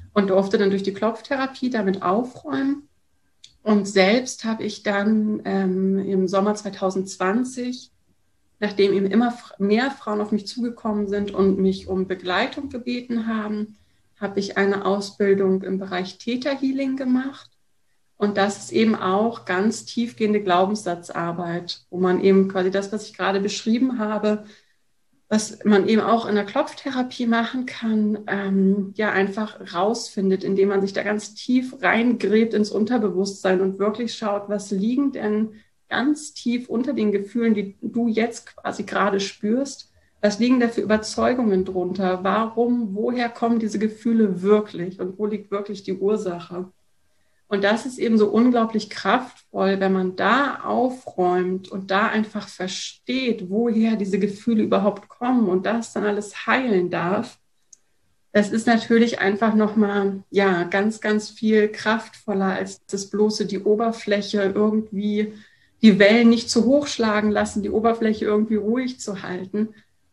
und durfte dann durch die Klopftherapie damit aufräumen. Und selbst habe ich dann ähm, im Sommer zwanzig zwanzig, nachdem eben immer mehr Frauen auf mich zugekommen sind und mich um Begleitung gebeten haben, habe ich eine Ausbildung im Bereich Theta Healing gemacht. Und das ist eben auch ganz tiefgehende Glaubenssatzarbeit, wo man eben quasi das, was ich gerade beschrieben habe, was man eben auch in der Klopftherapie machen kann, ähm, ja einfach rausfindet, indem man sich da ganz tief reingräbt ins Unterbewusstsein und wirklich schaut, was liegen denn ganz tief unter den Gefühlen, die du jetzt quasi gerade spürst. Was liegen da für Überzeugungen drunter? Warum, woher kommen diese Gefühle wirklich und wo liegt wirklich die Ursache? Und das ist eben so unglaublich kraftvoll, wenn man da aufräumt und da einfach versteht, woher diese Gefühle überhaupt kommen und das dann alles heilen darf. Das ist natürlich einfach nochmal, ja, ganz, ganz viel kraftvoller als das bloße die Oberfläche irgendwie, die Wellen nicht zu hoch schlagen lassen, die Oberfläche irgendwie ruhig zu halten.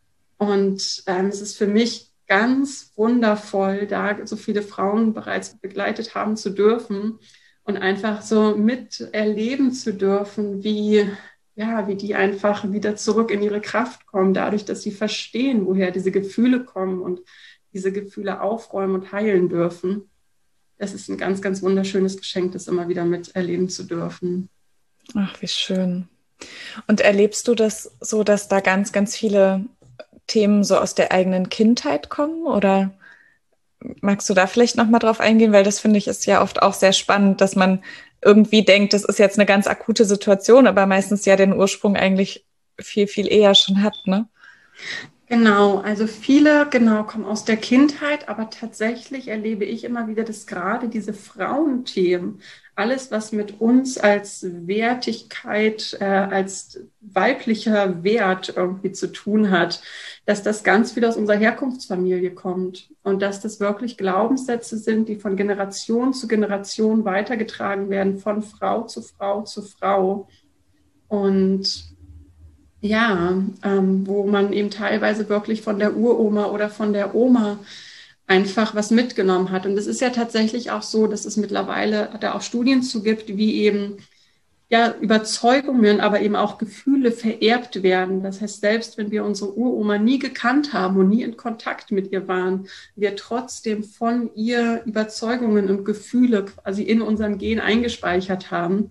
Und ähm, es ist für mich ganz wundervoll, da so viele Frauen bereits begleitet haben zu dürfen und einfach so miterleben zu dürfen, wie, ja, wie die einfach wieder zurück in ihre Kraft kommen, dadurch, dass sie verstehen, woher diese Gefühle kommen und diese Gefühle aufräumen und heilen dürfen. Das ist ein ganz, ganz wunderschönes Geschenk, das immer wieder miterleben zu dürfen. Ach, wie schön. Und erlebst du das so, dass da ganz, ganz viele Themen so aus der eigenen Kindheit kommen, oder magst du da vielleicht nochmal drauf eingehen? Weil das, finde ich, ist ja oft auch sehr spannend, dass man irgendwie denkt, das ist jetzt eine ganz akute Situation, aber meistens ja den Ursprung eigentlich viel, viel eher schon hat, ne? Genau, also viele, genau, kommen aus der Kindheit, aber tatsächlich erlebe ich immer wieder, dass gerade diese Frauenthemen, alles, was mit uns als Wertigkeit, äh, als weiblicher Wert irgendwie zu tun hat, dass das ganz viel aus unserer Herkunftsfamilie kommt und dass das wirklich Glaubenssätze sind, die von Generation zu Generation weitergetragen werden, von Frau zu Frau zu Frau. Und ja, ähm, wo man eben teilweise wirklich von der Uroma oder von der Oma einfach was mitgenommen hat. Und es ist ja tatsächlich auch so, dass es mittlerweile da auch Studien zu gibt, wie eben ja Überzeugungen, aber eben auch Gefühle vererbt werden. Das heißt, selbst wenn wir unsere Uroma nie gekannt haben und nie in Kontakt mit ihr waren, wir trotzdem von ihr Überzeugungen und Gefühle quasi in unserem Gen eingespeichert haben.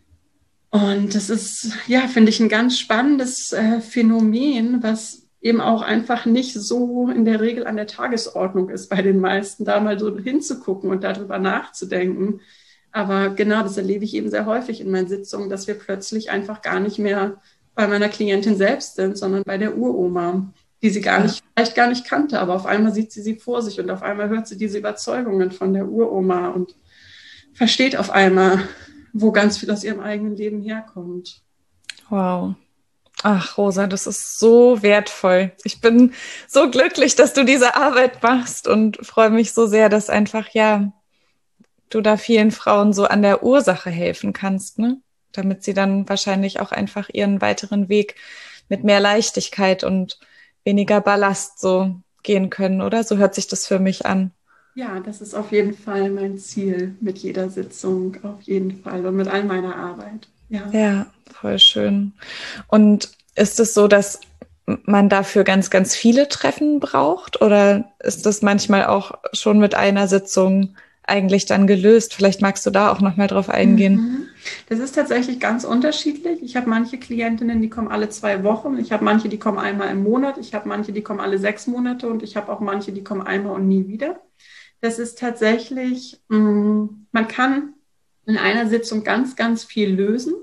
Und das ist, ja, finde ich, ein ganz spannendes äh, Phänomen, was eben auch einfach nicht so in der Regel an der Tagesordnung ist bei den meisten, da mal so hinzugucken und darüber nachzudenken. Aber genau, das erlebe ich eben sehr häufig in meinen Sitzungen, dass wir plötzlich einfach gar nicht mehr bei meiner Klientin selbst sind, sondern bei der Uroma, die sie gar nicht, vielleicht gar nicht kannte, aber auf einmal sieht sie sie vor sich und auf einmal hört sie diese Überzeugungen von der Uroma und versteht auf einmal, wo ganz viel aus ihrem eigenen Leben herkommt. Wow. Ach, Rosa, das ist so wertvoll. Ich bin so glücklich, dass du diese Arbeit machst und freue mich so sehr, dass einfach, ja, du da vielen Frauen so an der Ursache helfen kannst, ne? Damit sie dann wahrscheinlich auch einfach ihren weiteren Weg mit mehr Leichtigkeit und weniger Ballast so gehen können, oder? So hört sich das für mich an. Ja, das ist auf jeden Fall mein Ziel mit jeder Sitzung, auf jeden Fall und mit all meiner Arbeit. Ja, ja, voll schön. Und ist es so, dass man dafür ganz, ganz viele Treffen braucht, oder ist das manchmal auch schon mit einer Sitzung eigentlich dann gelöst? Vielleicht magst du da auch nochmal drauf eingehen. Das ist tatsächlich ganz unterschiedlich. Ich habe manche Klientinnen, die kommen alle zwei Wochen. Ich habe manche, die kommen einmal im Monat. Ich habe manche, die kommen alle sechs Monate. Und ich habe auch manche, die kommen einmal und nie wieder. Das ist tatsächlich, man kann in einer Sitzung ganz, ganz viel lösen.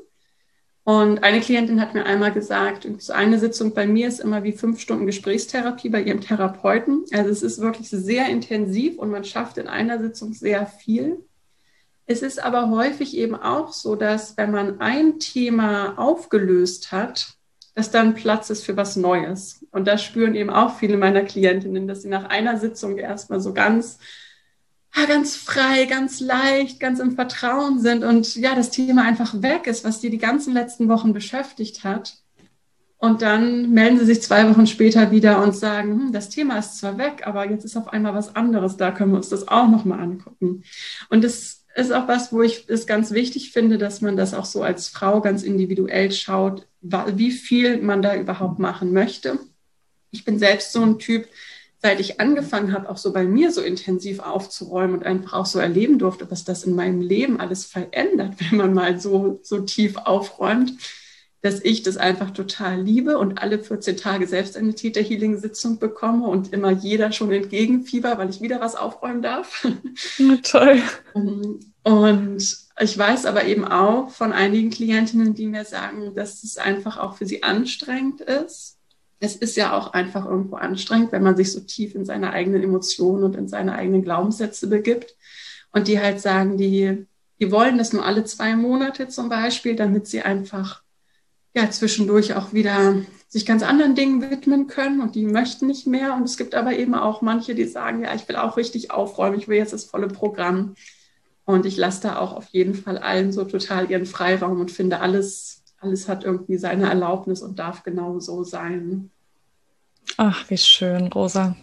Und eine Klientin hat mir einmal gesagt, so eine Sitzung bei mir ist immer wie fünf Stunden Gesprächstherapie bei ihrem Therapeuten. Also es ist wirklich sehr intensiv und man schafft in einer Sitzung sehr viel. Es ist aber häufig eben auch so, dass wenn man ein Thema aufgelöst hat, dass dann Platz ist für was Neues. Und das spüren eben auch viele meiner Klientinnen, dass sie nach einer Sitzung erstmal so ganz, ganz frei, ganz leicht, ganz im Vertrauen sind und ja, das Thema einfach weg ist, was die die ganzen letzten Wochen beschäftigt hat. Und dann melden sie sich zwei Wochen später wieder und sagen, hm, das Thema ist zwar weg, aber jetzt ist auf einmal was anderes, da können wir uns das auch nochmal angucken. Und das ist auch was, wo ich es ganz wichtig finde, dass man das auch so als Frau ganz individuell schaut, wie viel man da überhaupt machen möchte. Ich bin selbst so ein Typ, seit ich angefangen habe, auch so bei mir so intensiv aufzuräumen und einfach auch so erleben durfte, was das in meinem Leben alles verändert, wenn man mal so, so tief aufräumt, dass ich das einfach total liebe und alle vierzehn Tage selbst eine Theta-Healing-Sitzung bekomme und immer jeder schon entgegenfieber, weil ich wieder was aufräumen darf. Ja, toll. Und ich weiß aber eben auch von einigen Klientinnen, die mir sagen, dass es einfach auch für sie anstrengend ist. Es ist ja auch einfach irgendwo anstrengend, wenn man sich so tief in seine eigenen Emotionen und in seine eigenen Glaubenssätze begibt. Und die halt sagen, die, die wollen das nur alle zwei Monate zum Beispiel, damit sie einfach ja zwischendurch auch wieder sich ganz anderen Dingen widmen können und die möchten nicht mehr. Und es gibt aber eben auch manche, die sagen, ja, ich will auch richtig aufräumen, ich will jetzt das volle Programm. Und ich lasse da auch auf jeden Fall allen so total ihren Freiraum und finde, alles, alles hat irgendwie seine Erlaubnis und darf genau so sein. Ach, wie schön, Rosa.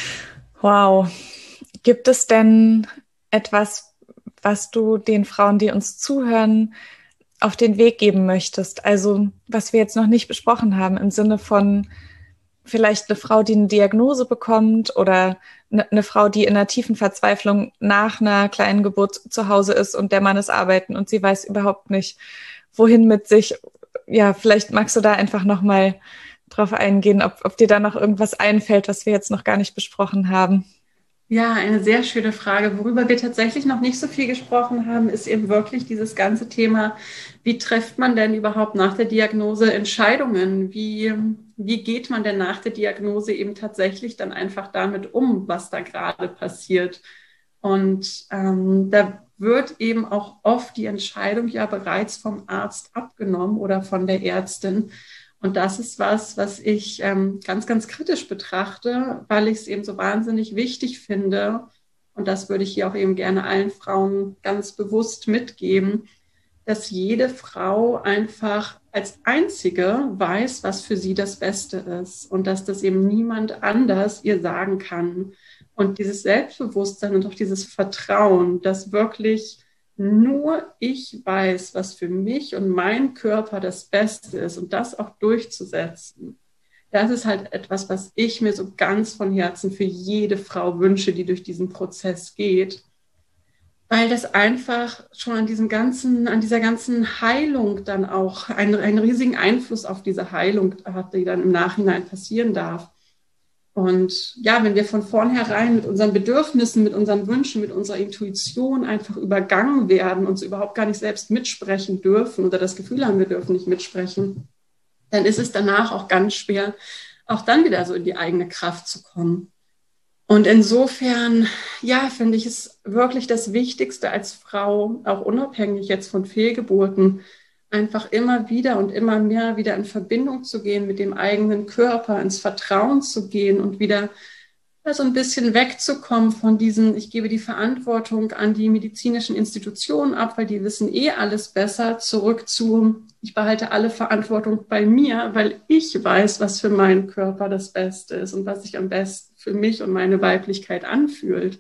Wow. Gibt es denn etwas, was du den Frauen, die uns zuhören, auf den Weg geben möchtest? Also, was wir jetzt noch nicht besprochen haben, im Sinne von vielleicht eine Frau, die eine Diagnose bekommt oder eine Frau, die in einer tiefen Verzweiflung nach einer kleinen Geburt zu Hause ist und der Mann ist arbeiten und sie weiß überhaupt nicht, wohin mit sich. Ja, vielleicht magst du da einfach nochmal drauf eingehen, ob, ob dir da noch irgendwas einfällt, was wir jetzt noch gar nicht besprochen haben. Ja, eine sehr schöne Frage. Worüber wir tatsächlich noch nicht so viel gesprochen haben, ist eben wirklich dieses ganze Thema, wie trifft man denn überhaupt nach der Diagnose Entscheidungen? Wie, wie geht man denn nach der Diagnose eben tatsächlich dann einfach damit um, was da gerade passiert? Und ähm, da wird eben auch oft die Entscheidung ja bereits vom Arzt abgenommen oder von der Ärztin. Und das ist was, was ich ähm, ganz, ganz kritisch betrachte, weil ich es eben so wahnsinnig wichtig finde. Und das würde ich hier auch eben gerne allen Frauen ganz bewusst mitgeben, dass jede Frau einfach als Einzige weiß, was für sie das Beste ist und dass das eben niemand anders ihr sagen kann. Und dieses Selbstbewusstsein und auch dieses Vertrauen, dass wirklich nur ich weiß, was für mich und mein Körper das Beste ist und das auch durchzusetzen. Das ist halt etwas, was ich mir so ganz von Herzen für jede Frau wünsche, die durch diesen Prozess geht. Weil das einfach schon an diesem ganzen, an dieser ganzen Heilung dann auch einen, einen riesigen Einfluss auf diese Heilung hat, die dann im Nachhinein passieren darf. Und ja, wenn wir von vornherein mit unseren Bedürfnissen, mit unseren Wünschen, mit unserer Intuition einfach übergangen werden und so überhaupt gar nicht selbst mitsprechen dürfen oder das Gefühl haben, wir dürfen nicht mitsprechen, dann ist es danach auch ganz schwer, auch dann wieder so in die eigene Kraft zu kommen. Und insofern, ja, finde ich es wirklich das Wichtigste als Frau, auch unabhängig jetzt von Fehlgeburten, einfach immer wieder und immer mehr wieder in Verbindung zu gehen mit dem eigenen Körper, ins Vertrauen zu gehen und wieder so ein bisschen wegzukommen von diesen, ich gebe die Verantwortung an die medizinischen Institutionen ab, weil die wissen eh alles besser, zurück zu, ich behalte alle Verantwortung bei mir, weil ich weiß, was für meinen Körper das Beste ist und was sich am besten für mich und meine Weiblichkeit anfühlt.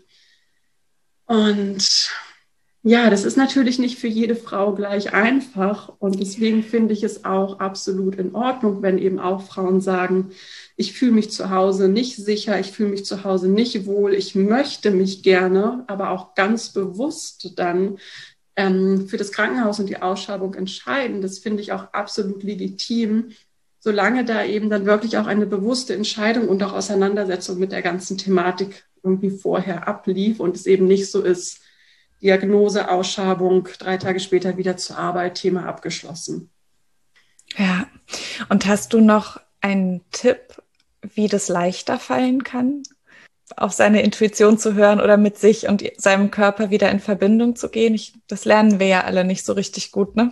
Und ja, das ist natürlich nicht für jede Frau gleich einfach und deswegen finde ich es auch absolut in Ordnung, wenn eben auch Frauen sagen, ich fühle mich zu Hause nicht sicher, ich fühle mich zu Hause nicht wohl, ich möchte mich gerne, aber auch ganz bewusst dann ähm, für das Krankenhaus und die Ausschreibung entscheiden. Das finde ich auch absolut legitim, solange da eben dann wirklich auch eine bewusste Entscheidung und auch Auseinandersetzung mit der ganzen Thematik irgendwie vorher ablief und es eben nicht so ist, Diagnose, Ausschabung, drei Tage später wieder zur Arbeit, Thema abgeschlossen. Ja, und hast du noch einen Tipp, wie das leichter fallen kann, auf seine Intuition zu hören oder mit sich und seinem Körper wieder in Verbindung zu gehen? Ich, das lernen wir ja alle nicht so richtig gut, ne?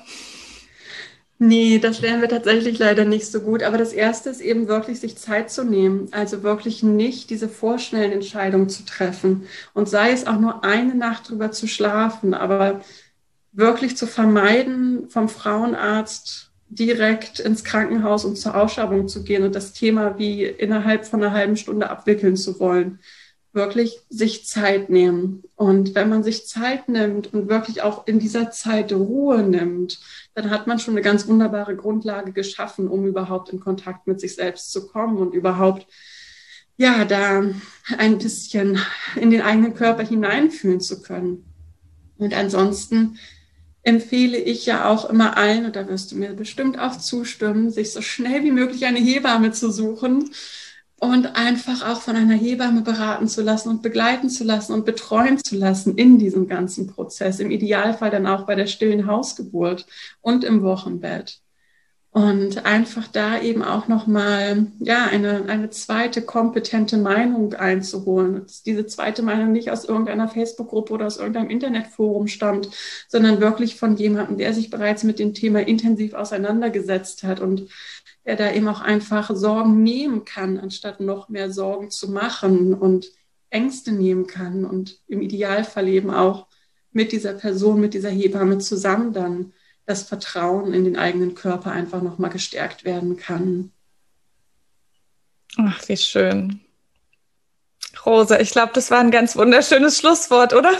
Nee, das lernen wir tatsächlich leider nicht so gut. Aber das Erste ist eben wirklich, sich Zeit zu nehmen. Also wirklich nicht diese vorschnellen Entscheidungen zu treffen. Und sei es auch nur eine Nacht drüber zu schlafen, aber wirklich zu vermeiden, vom Frauenarzt direkt ins Krankenhaus und zur Ausschabung zu gehen und das Thema wie innerhalb von einer halben Stunde abwickeln zu wollen. Wirklich sich Zeit nehmen. Und wenn man sich Zeit nimmt und wirklich auch in dieser Zeit Ruhe nimmt, dann hat man schon eine ganz wunderbare Grundlage geschaffen, um überhaupt in Kontakt mit sich selbst zu kommen und überhaupt, ja, da ein bisschen in den eigenen Körper hineinfühlen zu können. Und ansonsten empfehle ich ja auch immer allen, und da wirst du mir bestimmt auch zustimmen, sich so schnell wie möglich eine Hebamme zu suchen und einfach auch von einer Hebamme beraten zu lassen und begleiten zu lassen und betreuen zu lassen in diesem ganzen Prozess. Im Idealfall dann auch bei der stillen Hausgeburt und im Wochenbett. Und einfach da eben auch nochmal, ja, eine, eine zweite kompetente Meinung einzuholen. Dass diese zweite Meinung nicht aus irgendeiner Facebook-Gruppe oder aus irgendeinem Internetforum stammt, sondern wirklich von jemandem, der sich bereits mit dem Thema intensiv auseinandergesetzt hat und der da eben auch einfach Sorgen nehmen kann, anstatt noch mehr Sorgen zu machen und Ängste nehmen kann und im Idealfall eben auch mit dieser Person, mit dieser Hebamme zusammen dann das Vertrauen in den eigenen Körper einfach nochmal gestärkt werden kann. Ach, wie schön. Rosa, ich glaube, das war ein ganz wunderschönes Schlusswort, oder?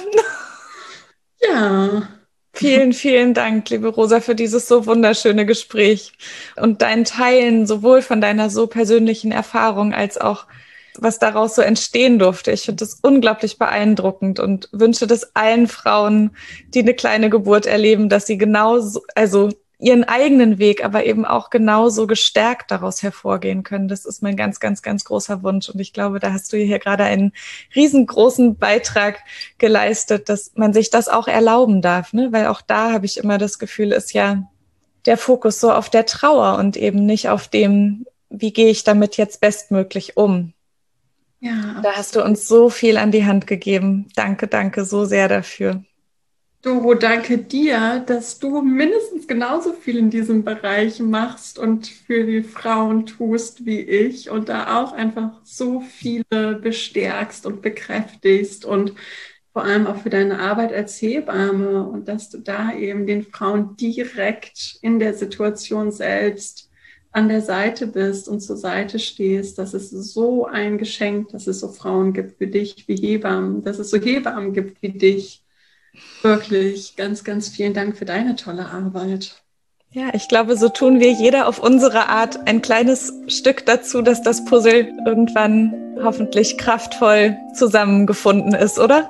Ja. Vielen, vielen Dank, liebe Rosa, für dieses so wunderschöne Gespräch und dein Teilen sowohl von deiner so persönlichen Erfahrung als auch was daraus so entstehen durfte. Ich finde das unglaublich beeindruckend und wünsche das allen Frauen, die eine kleine Geburt erleben, dass sie genauso, also ihren eigenen Weg, aber eben auch genauso gestärkt daraus hervorgehen können. Das ist mein ganz, ganz, ganz großer Wunsch. Und ich glaube, da hast du hier gerade einen riesengroßen Beitrag geleistet, dass man sich das auch erlauben darf, ne? Weil auch da habe ich immer das Gefühl, ist ja der Fokus so auf der Trauer und eben nicht auf dem, wie gehe ich damit jetzt bestmöglich um. Ja, da hast du uns so viel an die Hand gegeben. Danke, danke so sehr dafür. Doro, danke dir, dass du mindestens genauso viel in diesem Bereich machst und für die Frauen tust wie ich und da auch einfach so viele bestärkst und bekräftigst und vor allem auch für deine Arbeit als Hebamme und dass du da eben den Frauen direkt in der Situation selbst an der Seite bist und zur Seite stehst. Das ist so ein Geschenk, dass es so Frauen gibt wie dich, wie Hebammen, dass es so Hebammen gibt wie dich. Wirklich ganz, ganz vielen Dank für deine tolle Arbeit. Ja, ich glaube, so tun wir jeder auf unsere Art ein kleines Stück dazu, dass das Puzzle irgendwann hoffentlich kraftvoll zusammengefunden ist, oder?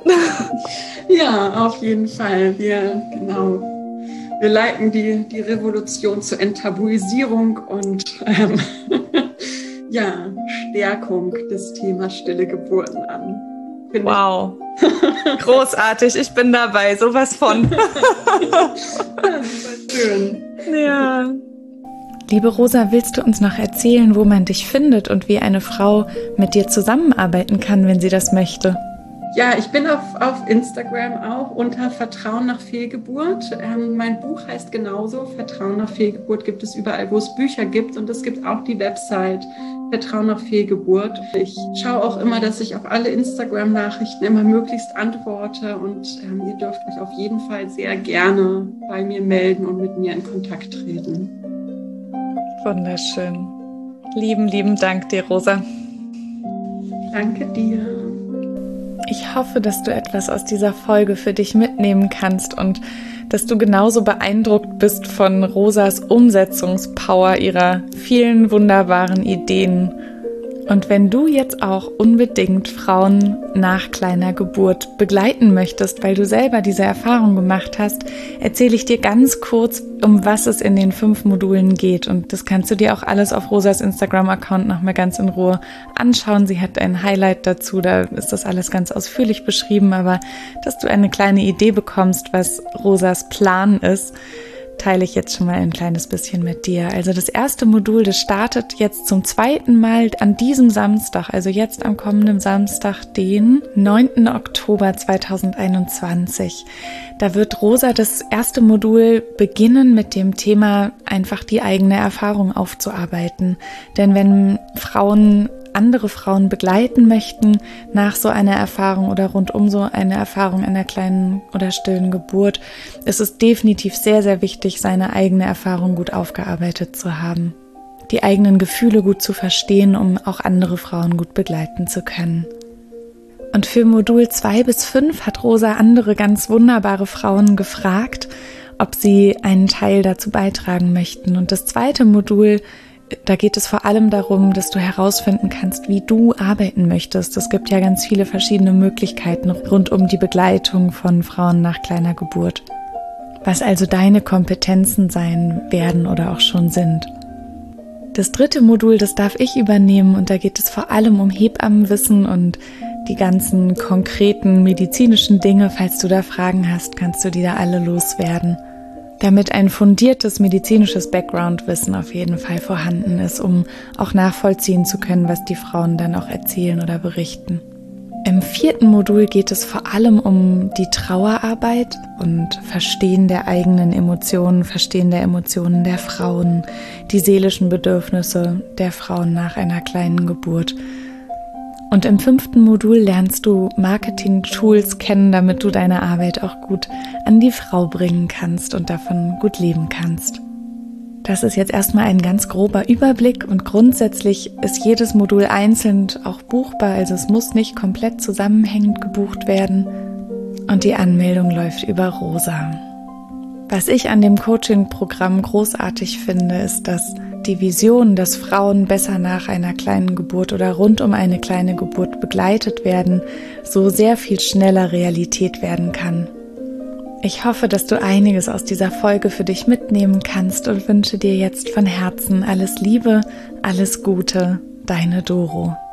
Ja, auf jeden Fall. Wir, genau. Wir leiten die, die Revolution zur Enttabuisierung und ähm, ja, Stärkung des Themas stille Geburten an. Finde wow. Großartig, ich bin dabei, sowas von. Ja, super schön. Ja. Liebe Rosa, willst du uns noch erzählen, wo man dich findet und wie eine Frau mit dir zusammenarbeiten kann, wenn sie das möchte? Ja, ich bin auf, auf Instagram auch unter Vertrauen nach Fehlgeburt. Ähm, mein Buch heißt genauso, Vertrauen nach Fehlgeburt gibt es überall, wo es Bücher gibt. Und es gibt auch die Website Vertrauen nach Fehlgeburt. Ich schaue auch immer, dass ich auf alle Instagram-Nachrichten immer möglichst antworte. Und ähm, ihr dürft euch auf jeden Fall sehr gerne bei mir melden und mit mir in Kontakt treten. Wunderschön. Lieben, lieben Dank dir, Rosa. Danke dir. Ich hoffe, dass du etwas aus dieser Folge für dich mitnehmen kannst und dass du genauso beeindruckt bist von Rosas Umsetzungspower ihrer vielen wunderbaren Ideen. Und wenn du jetzt auch unbedingt Frauen nach kleiner Geburt begleiten möchtest, weil du selber diese Erfahrung gemacht hast, erzähle ich dir ganz kurz, um was es in den fünf Modulen geht. Und das kannst du dir auch alles auf Rosas Instagram-Account nochmal ganz in Ruhe anschauen. Sie hat ein Highlight dazu, da ist das alles ganz ausführlich beschrieben, aber dass du eine kleine Idee bekommst, was Rosas Plan ist, teile ich jetzt schon mal ein kleines bisschen mit dir. Also das erste Modul, das startet jetzt zum zweiten Mal an diesem Samstag, also jetzt am kommenden Samstag, den neunten Oktober zweitausendeinundzwanzig. Da wird Rosa das erste Modul beginnen mit dem Thema, einfach die eigene Erfahrung aufzuarbeiten. Denn wenn Frauen andere Frauen begleiten möchten nach so einer Erfahrung oder rund um so eine Erfahrung einer kleinen oder stillen Geburt, ist es definitiv sehr, sehr wichtig, seine eigene Erfahrung gut aufgearbeitet zu haben. Die eigenen Gefühle gut zu verstehen, um auch andere Frauen gut begleiten zu können. Und für Modul zwei bis fünf hat Rosa andere ganz wunderbare Frauen gefragt, ob sie einen Teil dazu beitragen möchten. Und das zweite Modul, da geht es vor allem darum, dass du herausfinden kannst, wie du arbeiten möchtest. Es gibt ja ganz viele verschiedene Möglichkeiten rund um die Begleitung von Frauen nach kleiner Geburt. Was also deine Kompetenzen sein werden oder auch schon sind. Das dritte Modul, das darf ich übernehmen und da geht es vor allem um Hebammenwissen und die ganzen konkreten medizinischen Dinge. Falls du da Fragen hast, kannst du die da alle loswerden. Damit ein fundiertes medizinisches Background-Wissen auf jeden Fall vorhanden ist, um auch nachvollziehen zu können, was die Frauen dann auch erzählen oder berichten. Im vierten Modul geht es vor allem um die Trauerarbeit und Verstehen der eigenen Emotionen, Verstehen der Emotionen der Frauen, die seelischen Bedürfnisse der Frauen nach einer kleinen Geburt. Und im fünften Modul lernst du Marketing-Tools kennen, damit du deine Arbeit auch gut an die Frau bringen kannst und davon gut leben kannst. Das ist jetzt erstmal ein ganz grober Überblick und grundsätzlich ist jedes Modul einzeln auch buchbar, also es muss nicht komplett zusammenhängend gebucht werden und die Anmeldung läuft über Rosa. Was ich an dem Coaching-Programm großartig finde, ist, dass die Vision, dass Frauen besser nach einer kleinen Geburt oder rund um eine kleine Geburt begleitet werden, so sehr viel schneller Realität werden kann. Ich hoffe, dass du einiges aus dieser Folge für dich mitnehmen kannst und wünsche dir jetzt von Herzen alles Liebe, alles Gute, deine Doro.